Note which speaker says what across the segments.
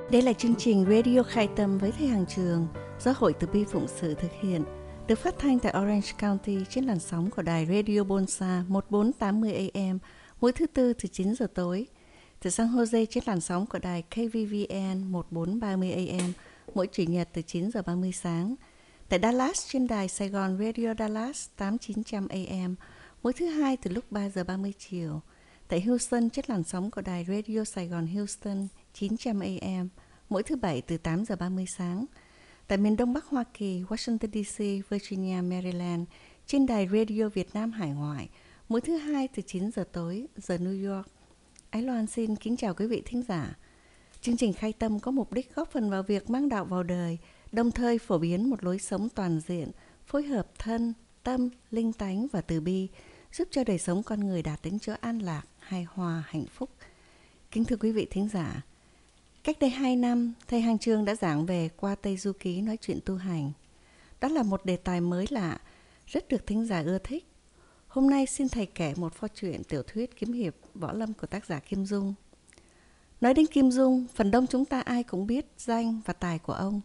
Speaker 1: Đây là chương trình Radio Khai Tâm với Thầy Hàng Trường do Hội Từ Bi Phụng Sự thực hiện, được phát thanh tại Orange County trên làn sóng của đài Radio Bonsa 1480 AM mỗi thứ Tư từ 9 giờ tối, từ San Jose trên làn sóng của đài KVVN 1430 AM mỗi Chủ nhật từ 9 giờ 30 sáng, tại Dallas trên đài Sài Gòn Radio Dallas 8900 AM mỗi thứ Hai từ lúc 3 giờ 30 chiều, tại Houston trên làn sóng của đài Radio Sài Gòn Houston 900 AM mỗi thứ Bảy từ 8 giờ 30 sáng, tại miền Đông Bắc Hoa Kỳ, Washington DC, Virginia, Maryland trên đài Radio Việt Nam Hải Ngoại mỗi thứ Hai từ 9 giờ tối giờ New York. Ái Loan xin kính chào quý vị thính giả. Chương trình Khai Tâm có mục đích góp phần vào việc mang đạo vào đời, đồng thời phổ biến một lối sống toàn diện, phối hợp thân, tâm, linh tánh và từ bi, giúp cho đời sống con người đạt đến chỗ an lạc, hài hòa, hạnh phúc. Kính thưa quý vị thính giả, cách đây 2 năm, Thầy Hàng Trường đã giảng về Qua Tây Du Ký nói chuyện tu hành. Đó là một đề tài mới lạ, rất được thính giả ưa thích. Hôm nay xin Thầy kể một pho truyện tiểu thuyết kiếm hiệp võ lâm của tác giả Kim Dung. Nói đến Kim Dung, phần đông chúng ta ai cũng biết danh và tài của ông.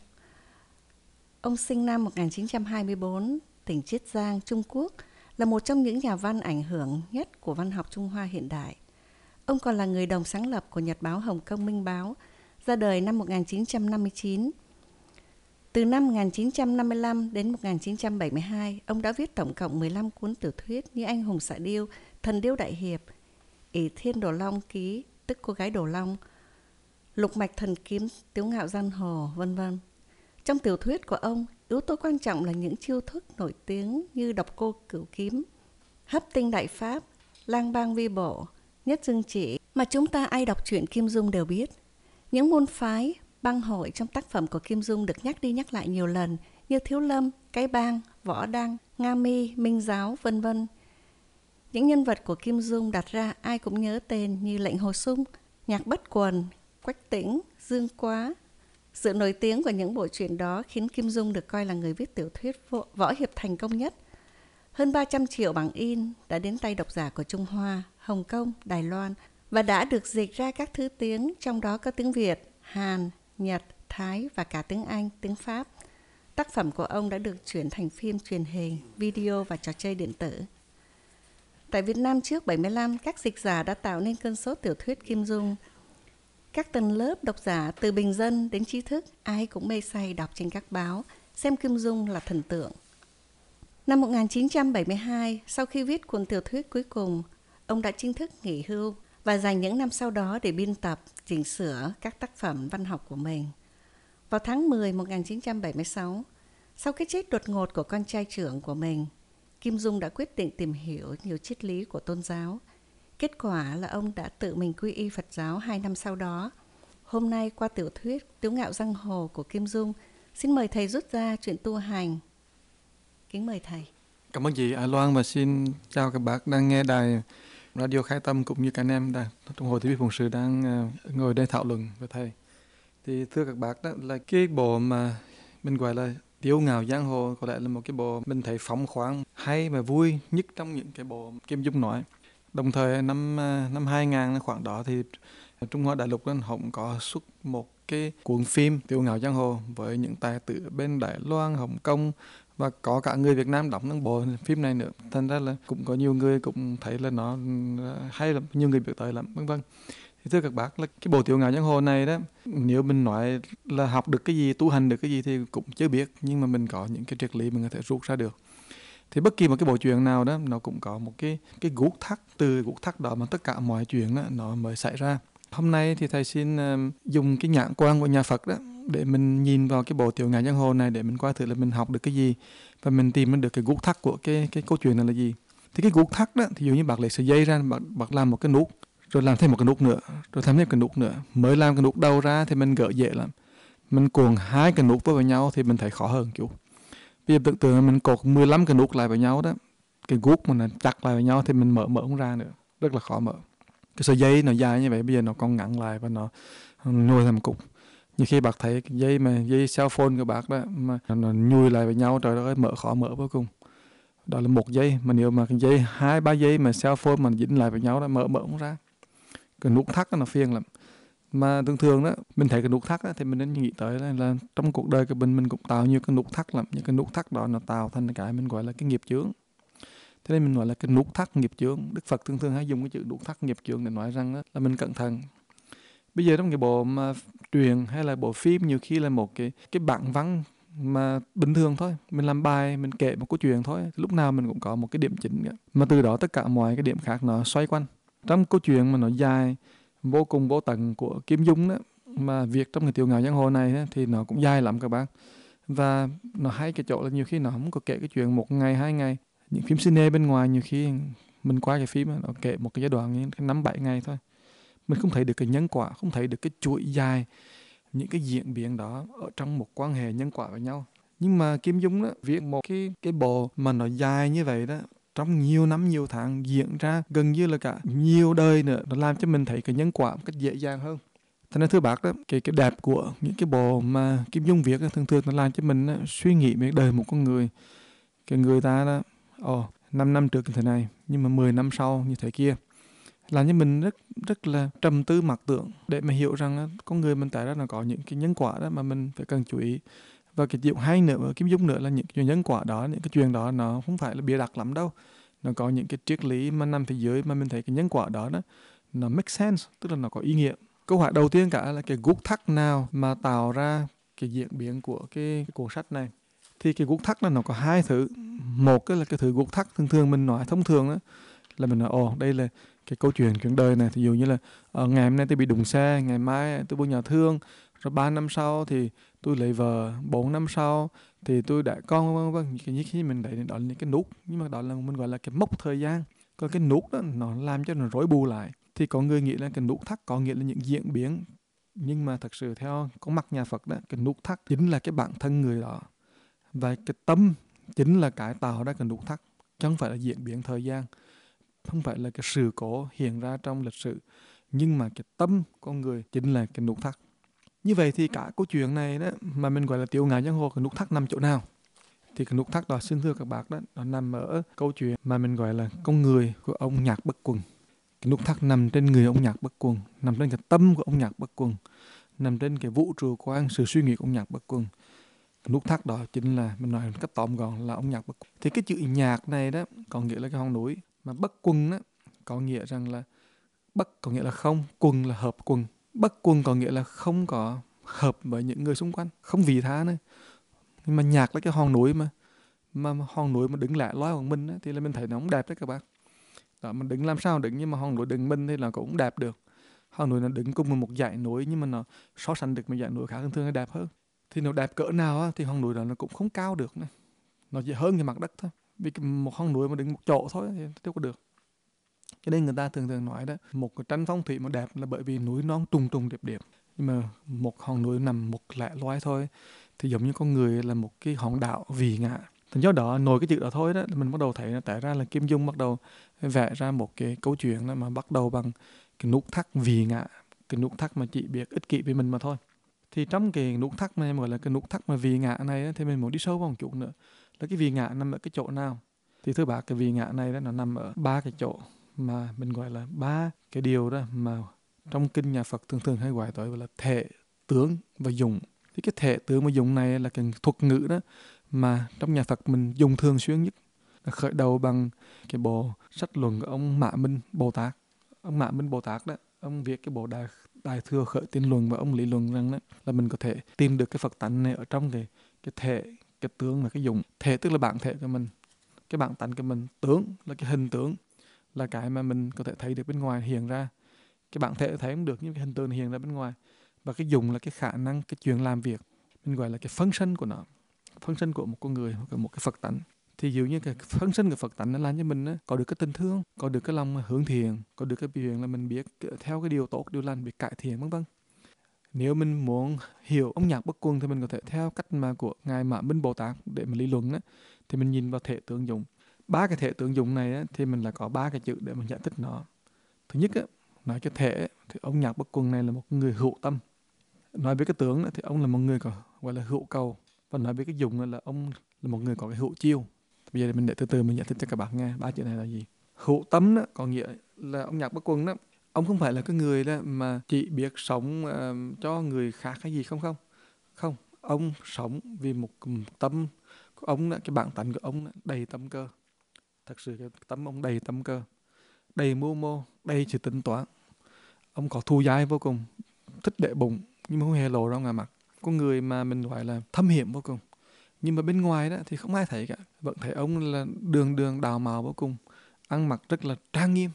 Speaker 1: Ông sinh năm 1924, tỉnh Chiết Giang, Trung Quốc, là một trong những nhà văn ảnh hưởng nhất của văn học Trung Hoa hiện đại. Ông còn là người đồng sáng lập của Nhật báo Hồng Kông Minh Báo, ra đời năm 1959. Từ năm 1955 đến 1972, ông đã viết tổng cộng 15 cuốn tiểu thuyết như Anh hùng xạ điêu, Thần điêu đại hiệp, Ỷ Thiên Đồ Long ký, tức Cô gái Đồ Long, Lục mạch thần kiếm, Tiếu ngạo giang hồ, vân vân. Trong tiểu thuyết của ông, yếu tố quan trọng là những chiêu thức nổi tiếng như Độc Cô Cửu Kiếm, Hấp Tinh Đại Pháp, Lang Bang Vi Bộ, Nhất Dương Chỉ mà chúng ta ai đọc truyện Kim Dung đều biết. Những môn phái, bang hội trong tác phẩm của Kim Dung được nhắc đi nhắc lại nhiều lần như Thiếu Lâm, Cái Bang, Võ Đăng, Nga Mi, Minh Giáo, vân vân. Những nhân vật của Kim Dung đặt ra ai cũng nhớ tên như Lệnh Hồ Sung, Nhạc Bất Quần, Quách Tĩnh, Dương Quá. Sự nổi tiếng của những bộ truyện đó khiến Kim Dung được coi là người viết tiểu thuyết võ hiệp thành công nhất. Hơn 300 triệu bản in đã đến tay độc giả của Trung Hoa, Hồng Kông, Đài Loan và đã được dịch ra các thứ tiếng, trong đó có tiếng Việt, Hàn, Nhật, Thái và cả tiếng Anh, tiếng Pháp. Tác phẩm của ông đã được chuyển thành phim truyền hình, video và trò chơi điện tử. Tại Việt Nam trước 75, các dịch giả đã tạo nên cơn sốt tiểu thuyết Kim Dung. Các tầng lớp độc giả từ bình dân đến trí thức, ai cũng mê say đọc trên các báo, xem Kim Dung là thần tượng. Năm 1972, sau khi viết cuốn tiểu thuyết cuối cùng, ông đã chính thức nghỉ hưu và dành những năm sau đó để biên tập, chỉnh sửa các tác phẩm văn học của mình. Vào tháng 10 1976, sau cái chết đột ngột của con trai trưởng của mình, Kim Dung đã quyết định tìm hiểu nhiều triết lý của tôn giáo. Kết quả là ông đã tự mình quy y Phật giáo 2 năm sau đó. Hôm nay qua tiểu thuyết Tiếu ngạo giang hồ của Kim Dung, xin mời thầy rút ra chuyện tu hành. Kính mời thầy.
Speaker 2: Cảm ơn chị Ái Loan và xin chào các bạn đang nghe đài Radio Khai Tâm cũng như các anh em trong Hội Từ Bi Phụng Sự đang ngồi đây thảo luận với thầy. Thì thưa các bạn, đó là cái bộ mà mình gọi là Tiếu ngạo giang hồ có lẽ là một cái bộ mình thấy phóng khoáng, hay và vui nhất trong những cái bộ Kim Dung nói. Đồng thời năm 2000 khoảng đó thì Trung Hoa đại lục họ cũng có xuất một cái cuốn phim Tiếu ngạo giang hồ với những tài tử bên Đài Loan, Hồng Kông và có cả người Việt Nam đóng trong bộ phim này nữa. Thành ra là cũng có nhiều người cũng thấy là nó hay lắm, nhiều người biết tới lắm, vân vân. Thì thưa các bác, là cái bộ Tiếu ngạo giang hồ này đó, nếu mình nói là học được cái gì, tu hành được cái gì thì cũng chưa biết, nhưng mà mình có những cái triết lý mình có thể rút ra được. Thì bất kỳ một cái bộ truyện nào đó nó cũng có một cái guốc thắt, từ guốc thắt đó mà tất cả mọi chuyện đó nó mới xảy ra. Hôm nay thì thầy xin dùng cái nhãn quan của nhà Phật đó để mình nhìn vào cái bộ Tiếu ngạo giang hồ này để mình coi thử là mình học được cái gì và mình tìm được cái guốc thắt của cái câu chuyện này là gì. Thì cái guốc thắt đó, thì dụ như bạn lấy sợi dây ra, bạn làm một cái nút, rồi làm thêm một cái nút nữa, rồi thêm cái nút nữa. Mới làm cái nút đầu ra thì mình gỡ dễ lắm. Mình cuộn 2 cái nút vào nhau thì mình thấy khó hơn chút. Bây giờ tưởng tượng là mình cột 15 cái nút lại với nhau đó, cái guốc mà nó chặt lại với nhau thì mình mở không ra nữa, rất là khó mở. Cái sợi dây nó dài như vậy bây giờ nó còn ngắn lại và nó nhồi thành một cục. Như khi bác thấy cái dây cell phone của bác đó mà nó nhùi lại với nhau, trời ơi, khó mở vô cùng. Đó là một dây, mà nếu mà cái dây 2-3 dây mà cell phone mà dính lại với nhau đó mở không ra. Cái nút thắt nó phiền lắm. Mà thường thường đó mình thấy cái nút thắt á, thì mình nên nghĩ tới là trong cuộc đời của mình cũng tạo nhiều cái nút thắt lắm. Những cái nút thắt đó nó tạo thành cái mình gọi là cái nghiệp chướng. Thế nên mình gọi là cái nút thắt nghiệp chướng. Đức Phật thường thường hay dùng cái chữ nút thắt nghiệp chướng để nói rằng là mình cẩn thận. Bây giờ trong cái bộ mà truyền hay là bộ phim nhiều khi là một cái bản văn mà bình thường thôi, mình làm bài, mình kể một câu chuyện thôi, lúc nào mình cũng có một cái điểm chính cả. Mà từ đó tất cả mọi cái điểm khác nó xoay quanh. Trong câu chuyện mà nó dài vô cùng vô tận của Kim Dung đó, mà việc trong cái Tiểu Ngạo Giang Hồ này đó, thì nó cũng dài lắm các bạn. Và nó hay cái chỗ là nhiều khi nó không có kể cái chuyện 1 ngày 2 ngày. Những phim cine bên ngoài nhiều khi mình qua cái phim đó, nó kể một cái giai đoạn như 5-7 ngày thôi. Mình không thấy được cái nhân quả, không thấy được cái chuỗi dài những cái diễn biến đó ở trong một quan hệ nhân quả với nhau. Nhưng mà Kim Dung đó viết một cái bộ mà nó dài như vậy đó, trong nhiều năm nhiều tháng diễn ra gần như là cả nhiều đời nữa, nó làm cho mình thấy cái nhân quả một cách dễ dàng hơn. Thế nên thưa bác đó, cái đẹp của những cái bộ mà Kim Dung viết đó, thường thường nó làm cho mình đó, suy nghĩ về đời một con người. Cái người ta đó, 5 năm trước như thế này, nhưng mà 10 năm sau như thế kia. Làm cho mình rất là trầm tư mặc tưởng để mà hiểu rằng con người mình tại ra là có những cái nhân quả đó mà mình phải cần chú ý. Và cái điều hay nữa ở Kim Dung nữa là những cái nhân quả đó, những cái chuyện đó nó không phải là bịa đặt lắm đâu. Nó có những cái triết lý mà nằm phía dưới mà mình thấy cái nhân quả đó nó make sense, tức là nó có ý nghĩa. Câu hỏi đầu tiên cả là cái gút thắt nào mà tạo ra cái diễn biến của cái cuốn sách này. Thì cái gút thắt nó có 2 thứ. Một là cái thứ gút thắt thường thường mình nói thông thường đó, là mình nói đây là cái câu chuyện đời này. Ví dụ như là ngày hôm nay tôi bị đụng xe, ngày mai tôi vô nhà thương, rồi 3 năm sau thì tôi lấy vợ, 4 năm sau thì tôi đã con, vân. Những cái mình đấy đó là những cái nút, nhưng mà đó là mình gọi là cái mốc thời gian. Còn cái nút đó nó làm cho nó rối bù lại. Thì có người nghĩ là cái nút thắt có nghĩa là những diễn biến, nhưng mà thật sự theo con mắt nhà Phật đó, cái nút thắt chính là cái bản thân người đó, và cái tâm chính là cái tạo ra cái nút thắt, chứ không phải là diễn biến thời gian, không phải là cái sự cố hiện ra trong lịch sử, nhưng mà cái tâm con người chính là cái nút thắt. Như vậy thì cả câu chuyện này đó mà mình gọi là Tiểu Ngạo Giang Hồ, cái nút thắt nằm chỗ nào? Thì cái nút thắt đó, xin thưa các bác đó, nó nằm ở câu chuyện mà mình gọi là con người của ông Nhạc Bất Quần. Cái nút thắt nằm trên người ông Nhạc Bất Quần, nằm trên cái tâm của ông Nhạc Bất Quần, nằm trên cái vũ trụ quan, sự suy nghĩ của ông Nhạc Bất Quần. Cái nút thắt đó chính là, mình nói một cách tóm gọn là ông Nhạc Bất Quần. Thì cái chữ nhạc này đó có nghĩa là cái hòn núi, mà Bất Quần đó có nghĩa rằng là Bất có nghĩa là không, quần là hợp quần. Bất quần có nghĩa là không có hợp với những người xung quanh, không vị tha nữa. Nhưng mà nhạc là cái hòn núi mà hòn núi mà đứng lẻ loi của mình á, thì là mình thấy nó không đẹp đấy các bạn. Đó, mình đứng làm sao đứng, nhưng mà hòn núi đứng mình thì là cũng đẹp được. Hòn núi nó đứng cùng một dãy núi, nhưng mà nó so sánh được một dãy núi khác thường thường là đẹp hơn. Thì nó đẹp cỡ nào á, thì hòn núi đó nó cũng không cao được này. Nó chỉ hơn cái mặt đất thôi. Vì một hòn núi mà đứng một chỗ thôi thì đâu có được. Cho nên người ta thường thường nói đó, một cái tranh phong thủy mà đẹp là bởi vì núi non trùng trùng điệp điệp. Nhưng mà một hòn núi nằm một lẻ loi thôi, thì giống như con người là một cái hòn đảo vì ngã. Thì do đó, nổi cái chữ đó thôi đó, mình bắt đầu thấy tại ra là Kim Dung bắt đầu vẽ ra một cái câu chuyện đó mà bắt đầu bằng cái nút thắt vì ngã. Cái nút thắt mà chỉ biết ích kỷ với mình mà thôi. Thì trong cái nút thắt này, gọi là cái nút thắt mà vì ngã này đó, thì mình muốn đi sâu vào một chút nữa. Là cái vì ngã nằm ở cái chỗ nào? Thì thưa bác, cái vì ngã này đó, nó nằm ở 3 cái chỗ mà mình gọi là 3 cái điều đó mà trong kinh nhà Phật thường thường hay gọi tới là thể, tướng và dụng. Thì cái thể, tướng và dụng này là cái thuật ngữ đó mà trong nhà Phật mình dùng thường xuyên nhất. Khởi đầu bằng cái bộ sách luận của ông Mã Minh Bồ Tát. Ông Mã Minh Bồ Tát đó, ông viết cái bộ Đại Thừa Khởi Tín Luận, và ông lý luận rằng đó là mình có thể tìm được cái Phật tánh này ở trong cái thể, cái tướng và cái dụng. Thể tức là bản thể của mình, cái bản tánh của mình. Tướng là cái hình tướng, là cái mà mình có thể thấy được bên ngoài hiện ra. Cái bản thể thấy không được, nhưng cái hình tượng hiện ra bên ngoài. Và cái dụng là cái khả năng, cái chuyện làm việc, mình gọi là cái phân身của nó, phân身của một con người hoặc là một cái Phật tánh. Thì dường như cái phân身của Phật tánh nó làm cho mình có được cái tình thương, có được cái lòng hướng thiện, có được cái biểu hiện là mình biết theo cái điều tốt, điều lành, biết cải thiện vân vân. Nếu mình muốn hiểu ông Nhạc Bất Quần thì mình có thể theo cách mà của ngài Mã Minh Bồ Tát để mà lý luận đó, thì mình nhìn vào thể tướng dụng. 3 cái thể tướng dụng này thì mình là có 3 cái chữ để mình giải thích nó. Thứ nhất nói cái thể thì ông Nhạc Bất Quần này là một người hữu tâm. Nói về cái tướng thì ông là một người gọi là hữu cầu. Và nói về cái dụng là ông là một người có cái hữu chiêu. Bây giờ mình để từ từ mình giải thích cho các bạn nghe 3 chữ này là gì. Hữu tâm đó có nghĩa là ông Nhạc Bất Quần đó, Ông không phải là cái người đó mà chỉ biết sống cho người khác hay gì không không. Không, ông sống vì một tâm của ông đó, cái bản tánh của ông đó, đầy tâm cơ. Thật sự cái tâm ông đầy tâm cơ, đầy mưu mô, đầy sự tính toán. Ông có thù dai vô cùng, thích để bụng nhưng mà không hề lộ ra ngoài mặt. Con người mà mình gọi là thâm hiểm vô cùng. Nhưng mà bên ngoài đó thì không ai thấy cả. Vẫn thấy ông là đường đường đào mào vô cùng, ăn mặc rất là trang nghiêm,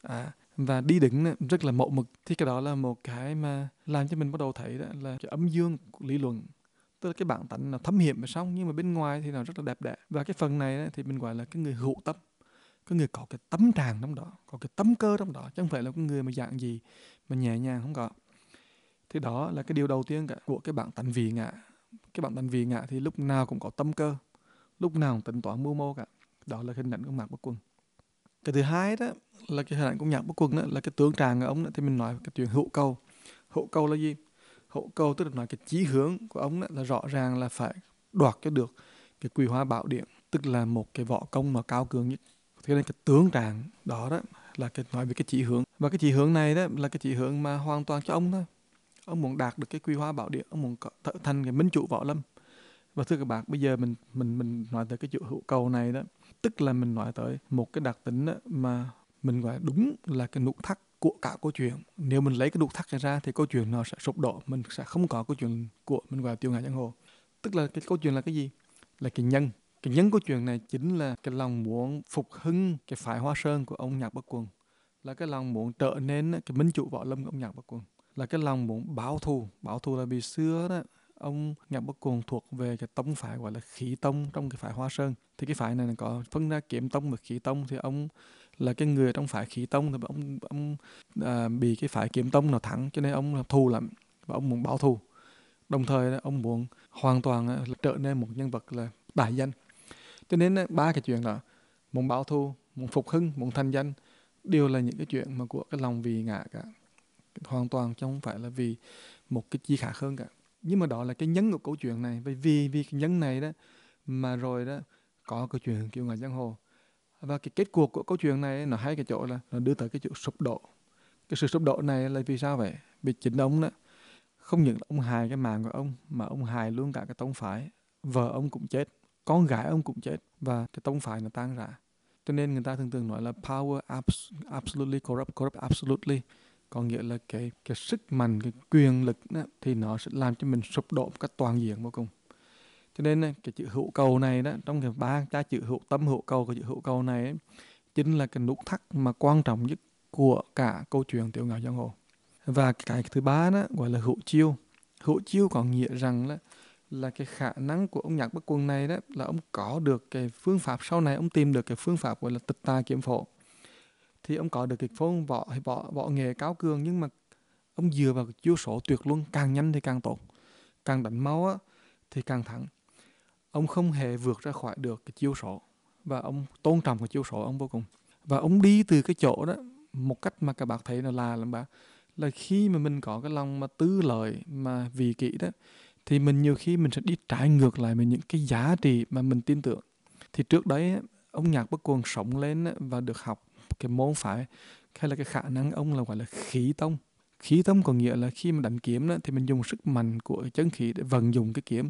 Speaker 2: và đi đứng rất là mẫu mực. Thì cái đó là một cái mà làm cho mình bắt đầu thấy đó là cái âm dương của lý luận. Tức là cái bản tánh là thâm hiểm mà xong, nhưng mà bên ngoài thì nó rất là đẹp đẽ. Và cái phần này đó, thì mình gọi là cái người hữu tâm, cái người có cái tâm tràng trong đó, có cái tâm cơ trong đó, chứ không phải là cái người mà dạng gì mà nhẹ nhàng không có. Thì đó là cái điều đầu tiên cả của cái bản tánh vị ngã. Cái bản tánh vị ngã thì lúc nào cũng có tâm cơ, lúc nào cũng tính toán mưu mô cả. Đó là hình ảnh của Mạc Bất Quần. Cái thứ hai đó là cái hình ảnh của Mạc Bất Quần đó, là cái tướng tràng của ông đó, thì mình nói cái chuyện hữu cầu. Hữu cầu là gì? Hữu cầu tức là nói cái chí hướng của ông đó, là rõ ràng là phải đoạt cho được cái Quý Hoa Bảo Điện, tức là một cái võ công nó cao cường nhất. Thế nên cái tướng tràng đó đó là cái nói về cái chỉ hướng. Và cái chỉ hướng này đó là cái chỉ hướng mà hoàn toàn cho ông thôi. Ông muốn đạt được cái Quý Hoa Bảo Điện, ông muốn trở thành cái minh chủ võ lâm. Và thưa các bạn, bây giờ mình nói tới cái chữ hữu cầu này đó, tức là mình nói tới một cái đặc tính đó mà mình gọi đúng là cái nút thắt của cả câu chuyện. Nếu mình lấy cái nút thắt này ra thì câu chuyện nó sẽ sụp đổ, mình sẽ không có câu chuyện của mình gọi là Tiêu Ngạo Giang Hồ. Tức là cái câu chuyện là cái gì? Là cái nhân. Cái nhân của chuyện này chính là cái lòng muốn phục hưng cái phái Hoa Sơn của ông Nhạc Bất Quần, là cái lòng muốn trở nên cái minh chủ võ lâm của ông Nhạc Bất Quần, là cái lòng muốn báo thù là vì xưa đó ông Nhạc Bất Quần thuộc về cái tông phái gọi là Khí Tông trong cái phái Hoa Sơn. Thì cái phái này có phân ra Kiếm Tông và Khí Tông, thì ông là cái người trong phái Khí Tông, thì ông bị cái phái Kiếm Tông nó thắng, cho nên ông là thù lắm và ông muốn báo thù. Đồng thời ông muốn hoàn toàn trở nên một nhân vật là đại danh. Cho nên ba cái chuyện đó, muốn báo thù, muốn phục hưng, muốn thành danh, đều là những cái chuyện mà của cái lòng vì ngã cả, hoàn toàn chứ không phải là vì một cái chi khác hơn cả. Nhưng mà đó là cái nhấn của câu chuyện này. Vì cái nhấn này đó mà rồi đó có câu chuyện Kiêu Ngạo Giang Hồ. Và cái kết cuộc của câu chuyện này nó hay cái chỗ là nó đưa tới cái chỗ sụp đổ. Cái sự sụp đổ này là vì sao vậy? Vì chính ông đó không những ông hại cái mạng của ông, mà ông hại luôn cả cái tông phái. Vợ ông cũng chết, con gái ông cũng chết, và cái tông phái nó tan rã. Cho nên người ta thường thường nói là power absolutely corrupt absolutely. Có nghĩa là cái sức mạnh, cái quyền lực đó, thì nó sẽ làm cho mình sụp đổ một cách toàn diện vô cùng. Cho nên cái chữ hữu cầu này đó, trong cái ba cái chữ hữu tâm hữu cầu, cái chữ hữu cầu này ấy, chính là cái nút thắt mà quan trọng nhất của cả câu chuyện Tiểu Ngạo Giang Hồ. Và cái thứ ba đó gọi là hữu chiêu. Hữu chiêu có nghĩa rằng là cái khả năng của ông Nhạc Bất Quần này đó, là ông có được cái phương pháp, sau này ông tìm được cái phương pháp gọi là tịch tà kiếm phổ. Thì ông có được cái phong võ nghệ cao cường, nhưng mà ông dựa vào cái chiêu số tuyệt luân, càng nhanh thì càng tốt, càng đánh mau á thì càng thắng. Ông không hề vượt ra khỏi được cái chiêu số, và ông tôn trọng cái chiêu số ông vô cùng. Và ông đi từ cái chỗ đó một cách mà các bạn thấy là làm bạn, là khi mà mình có cái lòng mà tư lợi mà vị kỷ đó, thì mình nhiều khi mình sẽ đi trái ngược lại với những cái giá trị mà mình tin tưởng. Thì trước đấy ông Nhạc Bất Quần sống lên và được học cái môn phái, hay là cái khả năng ông là gọi là khí tông. Khí tông có nghĩa là khi mà đánh kiếm đó, thì mình dùng sức mạnh của cái chân khí để vận dụng cái kiếm,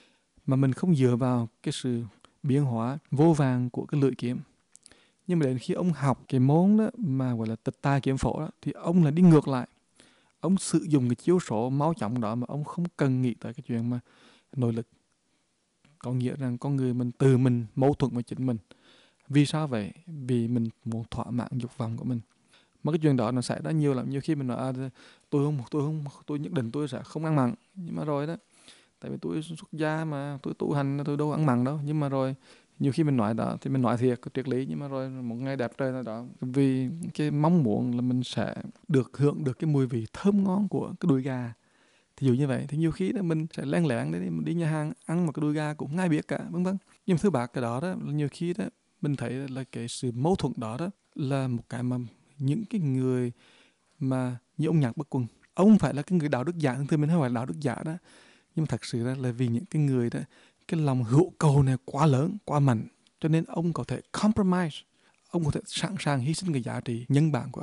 Speaker 2: mà mình không dựa vào cái sự biến hóa vô vàng của cái lưỡi kiếm. Nhưng mà đến khi ông học cái môn đó mà gọi là tịch tà kiếm phổ đó, thì ông là đi ngược lại. Ông sử dụng cái chiêu số mau chóng đó mà ông không cần nghĩ tới cái chuyện mà nội lực. Có nghĩa rằng con người mình tự mình mâu thuẫn với chính mình. Vì sao vậy? Vì mình muốn thỏa mãn dục vọng của mình. Mà cái chuyện đó nó xảy ra nhiều lắm. Nhiều khi mình nói tôi nhất định tôi sẽ không ăn mặn. Nhưng mà rồi đó, tại vì tôi xuất gia mà, tôi tu hành, tôi đâu ăn mặn đâu. Nhưng mà rồi nhiều khi mình nói đó thì mình nói thiệt cái triết lý, nhưng mà rồi một ngày đẹp trời nào đó, vì cái mong muốn là mình sẽ được hưởng được cái mùi vị thơm ngon của cái đùi gà, thì dụ như vậy, thì nhiều khi đó mình sẽ lén lén đấy, mình đi nhà hàng ăn một cái đùi gà cũng không ai biết cả, vân vân. Nhưng mà thứ bạc cái đó đó, nhiều khi đó mình thấy là cái sự mâu thuẫn đó đó là một cái mà những cái người mà như ông Nhạc Bất Quần, ông phải là cái người đạo đức giả, thường mình không phải là đạo đức giả đó, nhưng mà thật sự là vì những cái người đó, cái lòng hữu cầu này quá lớn, quá mạnh, cho nên ông có thể compromise, ông có thể sẵn sàng hy sinh cái giá trị nhân bản của ông.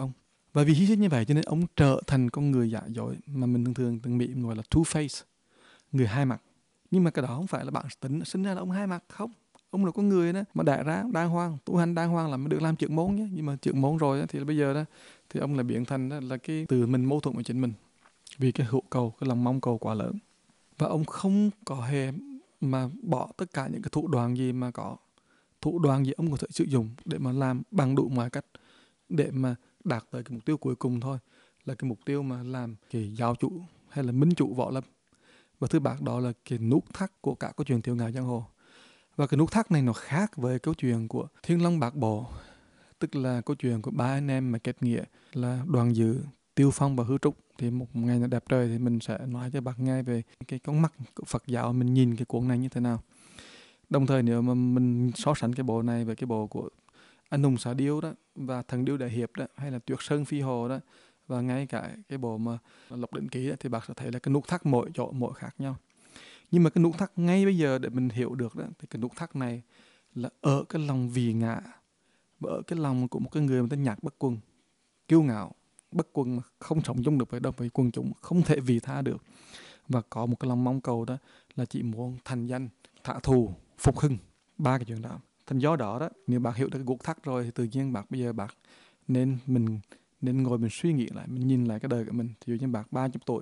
Speaker 2: Và vì hy sinh như vậy cho nên ông trở thành con người giả dối mà mình thường thường từng Mỹ gọi là two-face, người hai mặt. Nhưng mà cái đó không phải là bản tính sinh ra là ông hai mặt, không. Ông là con người đó mà đẻ ra đàng hoàng, tu hành đàng hoàng là mới được làm trưởng môn nhé. Nhưng mà trưởng môn rồi đó, thì bây giờ đó thì ông lại biến thành đó là cái từ mình mâu thuẫn với chính mình vì cái hữu cầu, cái lòng mong cầu quá lớn. Và ông không có hề mà bỏ tất cả những cái thủ đoạn gì mà có. Thủ đoạn gì ông có thể sử dụng để mà làm bằng đủ mọi cách để mà đạt tới cái mục tiêu cuối cùng thôi, là cái mục tiêu mà làm cái giáo chủ hay là minh chủ võ lâm. Và thứ ba đó là cái nút thắt của cả câu chuyện Tiểu Ngạo Giang Hồ. Và cái nút thắt này nó khác với câu chuyện của Thiên Long Bát Bộ, tức là câu chuyện của ba anh em mà kết nghĩa là Đoàn Dự, Tiêu Phong và Hư Trúc. Thì một ngày đẹp trời thì mình sẽ nói cho bác nghe về cái con mắt của Phật giáo mình nhìn cái cuốn này như thế nào. Đồng thời nếu mà mình so sánh cái bộ này với cái bộ của Anh Hùng Xạ Điêu đó và Thần Điêu Đại Hiệp đó, hay là Tuyệt Sơn Phi Hồ đó, và ngay cả cái bộ mà Lộc Đỉnh Ký đó, thì bác sẽ thấy là cái nút thắt mỗi chỗ mỗi khác nhau. Nhưng mà cái nút thắt ngay bây giờ để mình hiểu được đó, thì cái nút thắt này là ở cái lòng vì ngã, và ở cái lòng của một cái người mà tên Nhạc Bất Quân, kiêu ngạo, bất quân mà không sống chung được với đâu với quần chúng, không thể vì tha được, và có một cái lòng mong cầu đó là chỉ muốn thành danh, thả thù, phục hưng, ba cái chuyện đó. Thành do đó đó, nếu bạn hiểu được cái gút thắt rồi thì tự nhiên bạn bây giờ bạn nên ngồi mình suy nghĩ lại, mình nhìn lại cái đời của mình. Ví dụ như bạn 30 tuổi,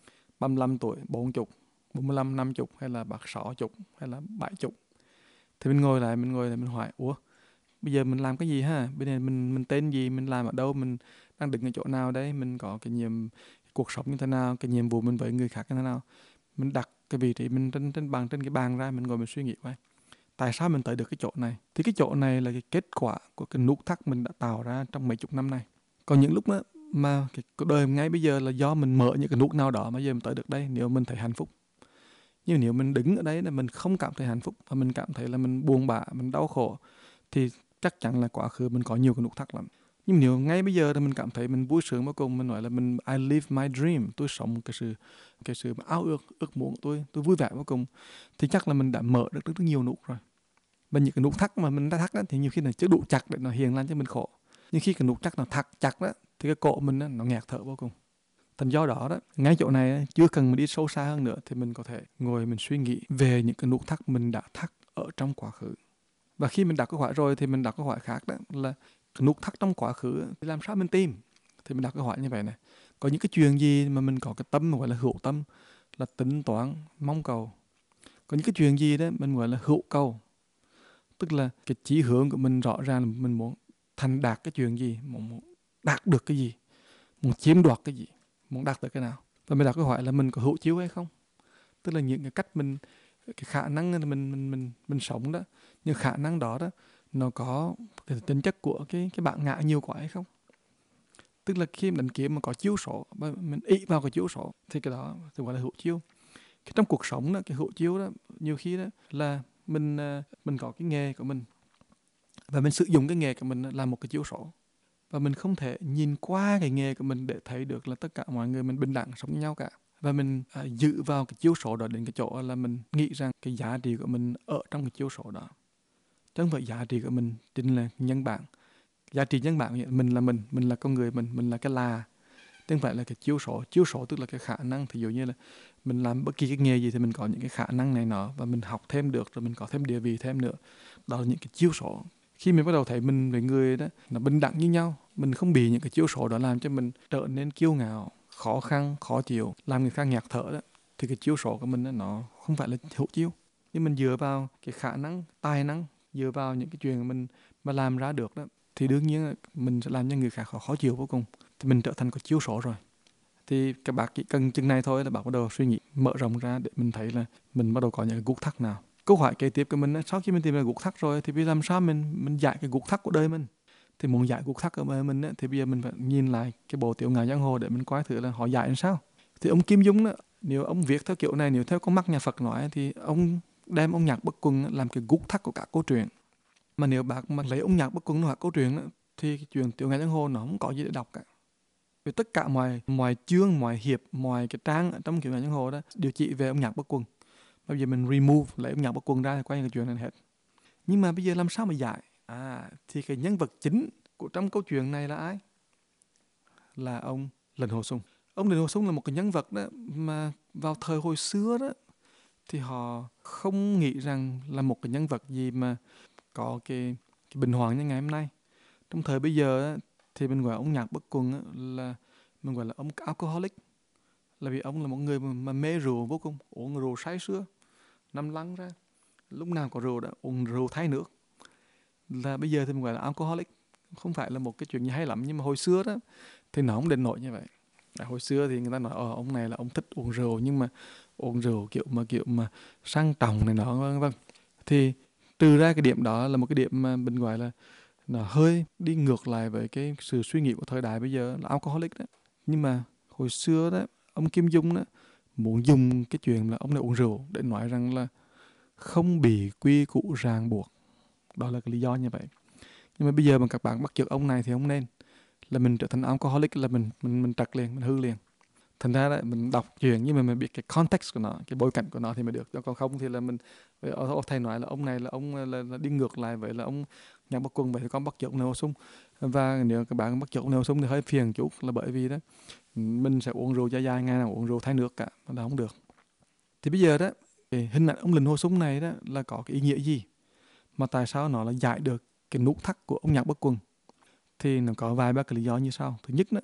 Speaker 2: 35 tuổi, 40, 45, 50, hay là bạn 60, hay là 70. Thì mình ngồi lại mình hỏi, ủa, bây giờ mình làm cái gì ha? Bây giờ mình tên gì, mình làm ở đâu, mình đang đứng ở chỗ nào đấy, mình có cái cuộc sống như thế nào, cái nhiệm vụ mình với người khác như thế nào. Mình đặt cái vị trí mình trên cái bàn ra, mình ngồi mình suy nghĩ coi. Tại sao mình tới được cái chỗ này? Thì cái chỗ này là cái kết quả của cái nút thắt mình đã tạo ra trong mấy chục năm này. Còn những lúc đó mà cái cuộc đời ngay bây giờ là do mình mở những cái nút nào đó mà giờ mình tới được đây, nếu mình thấy hạnh phúc. Nhưng nếu mình đứng ở đấy là mình không cảm thấy hạnh phúc, và mình cảm thấy là mình buồn bã, mình đau khổ, thì chắc chắn là quá khứ mình có nhiều cái nút thắt lắm. Nhưng nếu ngay bây giờ thì mình cảm thấy mình vui sướng vô cùng, mình nói là I live my dream, tôi sống cái sự ao ước muốn của tôi vui vẻ vô cùng, thì chắc là mình đã mở được rất nhiều nút rồi. Và những cái nút thắt mà mình đã thắt đó, thì nhiều khi là chưa đủ chặt để nó hiện lên cho mình khổ. Nhưng khi cái nút thắt nó thắt chặt đó, thì cái cổ mình đó, nó nghẹt thở vô cùng. Thành do đó đó, ngay chỗ này chưa cần mình đi sâu xa hơn nữa thì mình có thể ngồi mình suy nghĩ về những cái nút thắt mình đã thắt ở trong quá khứ. Và khi mình đặt câu hỏi rồi thì mình đặt câu hỏi khác, đó là cái nút thắt trong quá khứ thì làm sao mình tìm. Thì mình đặt câu hỏi như vậy này: có những cái chuyện gì mà mình có cái tâm gọi là hữu tâm, là tính toán, mong cầu. Có những cái chuyện gì đó mình gọi là hữu cầu, tức là cái chí hướng của mình rõ ràng là mình muốn thành đạt cái chuyện gì, muốn đạt được cái gì, muốn chiếm đoạt cái gì, muốn đạt được cái nào. Và mình đặt câu hỏi là mình có hữu chiếu hay không, tức là những cái cách mình, cái khả năng mình sống đó, nhưng khả năng đó đó nó có cái tính chất của cái bản ngã nhiều quá hay không. Tức là khi mình đánh kiếm mà có chiếu số, mình ý vào cái chiếu số, thì cái đó thì gọi là hữu chiếu. Cái trong cuộc sống đó, cái hữu chiếu đó nhiều khi đó là mình có cái nghề của mình, và mình sử dụng cái nghề của mình làm một cái chiếu số, và mình không thể nhìn qua cái nghề của mình để thấy được là tất cả mọi người mình bình đẳng sống với nhau cả. Và mình giữ vào cái chiếu số đó đến cái chỗ là mình nghĩ rằng cái giá trị của mình ở trong cái chiếu số đó, chứ không phải giá trị của mình chính là nhân bản. Giá trị nhân bản mình là con người, mình là cái là, chứ không phải là cái chiếu số. Chiếu số tức là cái khả năng. Thì dụ như là mình làm bất kỳ cái nghề gì thì mình có những cái khả năng này nọ, và mình học thêm được, rồi mình có thêm địa vị thêm nữa. Đó là những cái chiếu số. Khi mình bắt đầu thấy mình với người đó là bình đẳng như nhau, mình không bị những cái chiếu số đó làm cho mình trở nên kiêu ngạo, khó khăn, khó chịu, làm người khác ngạt thở đó, thì cái chiếu số của mình đó, nó không phải là hữu chiếu. Nhưng mình dựa vào cái khả năng, tài năng, dựa vào những cái chuyện mình mà làm ra được đó, thì đương nhiên mình sẽ làm cho người khác khó chịu vô cùng. Thì mình trở thành có chiếu số rồi. Thì các bạn chỉ cần chừng này thôi là bạn bắt đầu suy nghĩ mở rộng ra để mình thấy là mình bắt đầu có những cái gút thắt nào. Câu hỏi kế tiếp của mình, sau khi mình tìm ra gút thắt rồi thì bây giờ làm sao mình giải cái gút thắt của đời mình. Thì muốn giải gút thắt của đời mình thì bây giờ mình phải nhìn lại cái bộ Tiểu Ngạo Giang Hồ để mình coi thử là họ giải làm sao. Thì ông Kim Dung đó, nếu ông viết theo kiểu này, nếu theo con mắt nhà Phật nói, thì ông đem ông Nhạc Bất Quân làm cái gút thắt của cả câu chuyện. Mà nếu bác mà lấy ông Nhạc Bất Quân hoặc câu chuyện đó, thì cái chuyện Tiểu Ngạo Giang Hồ nó không có gì để đọc cả. Vì tất cả mọi chương, mọi hiệp, mọi cái trang ở trong Tiểu Ngạo Giang Hồ đó đều chỉ về ông Nhạc Bất Quân. Bây giờ mình remove, lấy ông Nhạc Bất Quân ra thì quay cái chuyện này hết. Nhưng mà bây giờ làm sao mà giải? Thì cái nhân vật chính của trong câu chuyện này là ai? là ông Lệnh Hồ Sung. Ông Lệnh Hồ Sung là một cái nhân vật đó mà vào thời hồi xưa đó thì họ không nghĩ rằng là một cái nhân vật gì mà có cái bình hoàng như ngày hôm nay. Trong thời bây giờ á, thì mình gọi ông Nhạc Bất Quần á, là mình gọi là ông alcoholic, là vì ông là một người mà mê rượu vô cùng, uống rượu say sưa, nằm lăn ra, lúc nào có rượu đã uống rượu thay nước, là bây giờ thì mình gọi là alcoholic. Không phải là một cái chuyện gì hay lắm, nhưng mà hồi xưa đó thì nó không đến nỗi như vậy. Hồi xưa thì người ta nói ông này là ông thích uống rượu, nhưng mà uống rượu kiểu mà sang trọng này nọ vân vân. Thì trừ ra cái điểm đó là một cái điểm mà mình gọi là nó hơi đi ngược lại với cái sự suy nghĩ của thời đại bây giờ là alcoholic đó. Nhưng mà hồi xưa đó, ông Kim Dung đó muốn dùng cái chuyện là ông này uống rượu để nói rằng là không bị quy củ ràng buộc. Đó là cái lý do như vậy. Nhưng mà bây giờ mà các bạn bắt chước ông này thì không nên. Là mình trở thành alcoholic là mình trật liền, mình hư liền. Thành ra đấy, mình đọc chuyện nhưng mà mình biết cái context của nó, cái bối cảnh của nó thì mới được. Còn không thì là mình, thầy nói là ông này là ông là đi ngược lại vậy, là ông Nhạc Bất Quần, vậy thì con bắt chước ông Lệnh Hồ Sung. Và nếu các bạn bắt chước ông Lệnh Hồ Sung thì hơi phiền chút, là bởi vì đó mình sẽ uống rượu dài, ngày nào uống rượu thay nước cả, đó không được. Thì bây giờ đó, cái hình ảnh ông Lệnh Hồ Sung này đó là có cái ý nghĩa gì, mà tại sao nó là giải được cái nút thắt của ông Nhạc Bất Quần? Thì nó có vài ba cái lý do như sau. Thứ nhất đó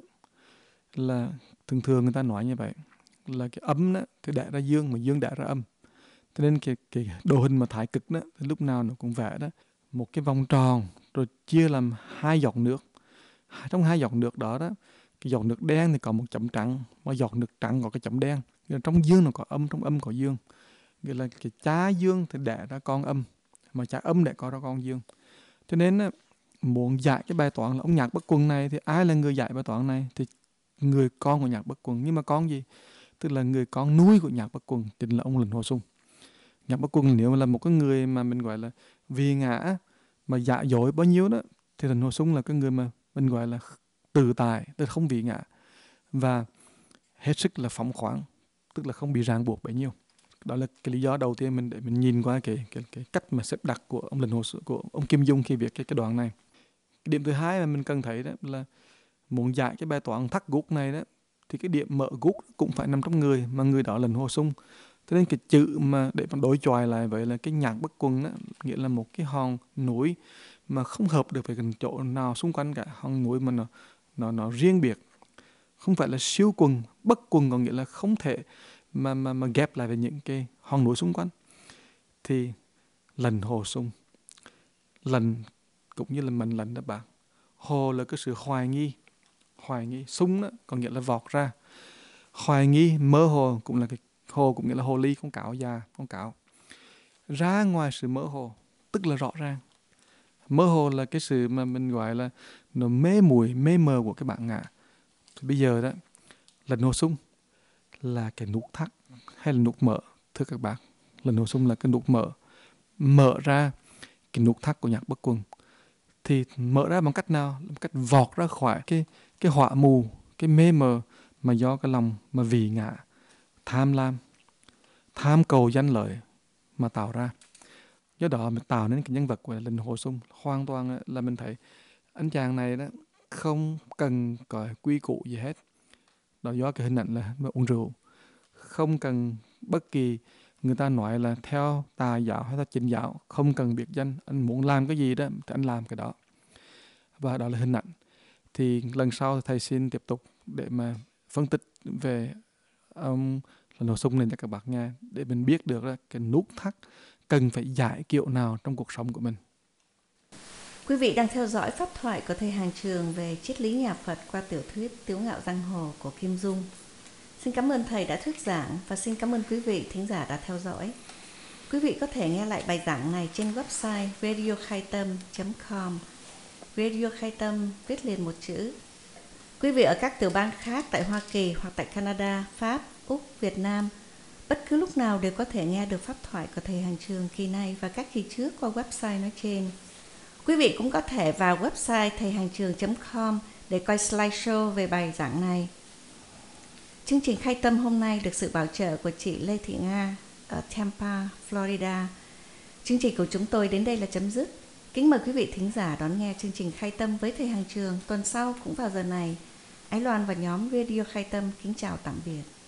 Speaker 2: là thường thường người ta nói như vậy, là cái âm đó thì đẻ ra dương, mà dương đẻ ra âm. Cho nên cái đồ hình mà thái cực đó thì lúc nào nó cũng vẽ đó một cái vòng tròn, rồi chia làm hai giọt nước. Trong hai giọt nước đó cái giọt nước đen thì có một chấm trắng, mà giọt nước trắng có cái chấm đen. Trong dương nó có âm, trong âm có dương. Nghĩa là cái cha dương thì đẻ ra con âm, mà cha âm đẻ có ra con dương. Cho nên muốn giải cái bài toán là ông Nhạc Bất Quần này, thì ai là người giải bài toán này? Thì người con của Nhạc Bất Quần. Nhưng mà con gì? Tức là người con nuôi của Nhạc Bất Quần chính là ông Lệnh Hồ Sung. Nhạc Bất Quần nếu mà là một cái người mà mình gọi là vì ngã mà giả dối bao nhiêu đó, thì Lệnh Hồ Sung là cái người mà mình gọi là tự tại, tức là không vì ngã, và hết sức là phóng khoáng, tức là không bị ràng buộc bấy nhiêu. Đó là cái lý do đầu tiên mình để mình nhìn qua cái cách mà xếp đặt của ông Lệnh Hồ Sung, của ông Kim Dung khi viết cái đoạn này. Cái điểm thứ hai mà mình cần thấy đó là muốn giải cái bài toán thắt gút này đó, thì cái điểm mở gút cũng phải nằm trong người, mà người đó là Lệnh Hồ Sung. Cho nên cái chữ mà để mà đối chọi lại vậy là cái Nhạc Bất Quần đó, nghĩa là một cái hòn núi mà không hợp được với cái chỗ nào xung quanh cả, hòn núi mà nó riêng biệt, không phải là siêu quần. Bất quần có nghĩa là không thể mà ghép lại với những cái hòn núi xung quanh. Thì Lệnh Hồ Sung, Lệnh cũng như là mệnh lệnh đó bạn. Hồ là cái sự hoài nghi, sung đó có nghĩa là vọt ra, hoài nghi, mơ hồ cũng là cái hồ, cũng nghĩa là hồ ly, con cáo già, con cáo ra ngoài sự mơ hồ, tức là rõ ràng. Mơ hồ là cái sự mà mình gọi là nó mê muội, mê mờ của cái bản ngã. Thì bây giờ đó, Lệnh Hồ Sung là cái nút thắt hay là nút mở? Thưa các bạn, Lệnh Hồ Sung là cái nút mở ra cái nút thắt của Nhạc Bất Quần. Thì mở ra bằng cách nào? Bằng cách vọt ra khỏi cái họa mù, cái mê mờ mà do cái lòng mà vì ngã, tham lam, tham cầu danh lợi mà tạo ra. Do đó mình tạo nên cái nhân vật của Lệnh Hồ Sung. Hoàn toàn là mình thấy anh chàng này đó không cần có quy củ gì hết. Đó do cái hình ảnh là uống rượu, không cần bất kỳ người ta nói là theo tà giáo hay là chính giáo, không cần biệt danh, anh muốn làm cái gì đó thì anh làm cái đó. Và đó là hình ảnh. Thì lần sau thầy xin tiếp tục để mà phân tích về ông Lệnh Hồ Sung này cho các bạn nghe, để mình biết được là cái nút thắt cần phải giải kiểu nào trong cuộc sống của mình.
Speaker 1: Quý vị đang theo dõi pháp thoại của thầy Hàng Trường về triết lý nhà Phật qua tiểu thuyết Tiếu Ngạo Giang Hồ của Kim Dung. Xin cảm ơn thầy đã thuyết giảng và xin cảm ơn quý vị thính giả đã theo dõi. Quý vị có thể nghe lại bài giảng này trên website radiokhaitam.com. Radio Khai Tâm viết liền một chữ. Quý vị ở các tiểu bang khác tại Hoa Kỳ hoặc tại Canada, Pháp, Úc, Việt Nam, bất cứ lúc nào đều có thể nghe được pháp thoại của thầy Hàng Trường kỳ này và các kỳ trước qua website nói trên. Quý vị cũng có thể vào website thầy-hàng-trường.com để coi slideshow về bài giảng này. Chương trình Khai Tâm hôm nay được sự bảo trợ của chị Lê Thị Nga ở Tampa, Florida. Chương trình của chúng tôi đến đây là chấm dứt. Kính mời quý vị thính giả đón nghe chương trình Khai Tâm với thầy Hàng Trường tuần sau cũng vào giờ này. Ái Loan và nhóm Radio Khai Tâm kính chào tạm biệt.